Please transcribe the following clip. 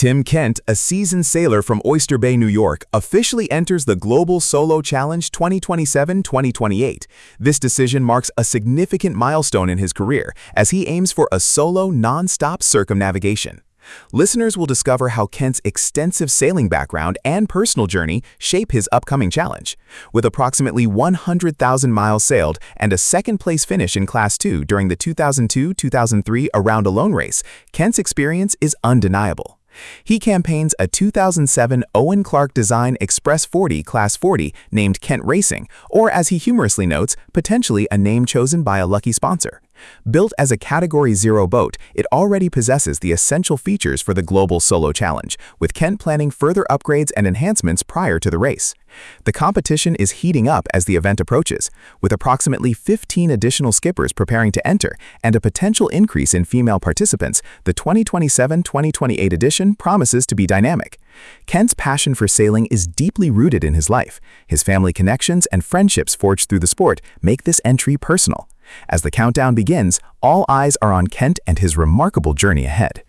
Tim Kent, a seasoned sailor from Oyster Bay, New York, officially enters the Global Solo Challenge 2027-2028. This decision marks a significant milestone in his career as he aims for a solo, non-stop circumnavigation. Listeners will discover how Kent's extensive sailing background and personal journey shape his upcoming challenge. With approximately 100,000 miles sailed and a second-place finish in Class 2 during the 2002-2003 Around Alone race, Kent's experience is undeniable. He campaigns a 2007 Owen Clark Design Express 40 Class 40 named Kent Racing, or as he humorously notes, potentially a name chosen by a lucky sponsor. Built as a Category 0 boat, it already possesses the essential features for the Global Solo Challenge, with Kent planning further upgrades and enhancements prior to the race. The competition is heating up as the event approaches, with approximately 15 additional skippers preparing to enter and a potential increase in female participants. The 2027-2028 edition promises to be dynamic. Kent's passion for sailing is deeply rooted in his life. His family connections and friendships forged through the sport make this entry personal. As the countdown begins, all eyes are on Kent and his remarkable journey ahead.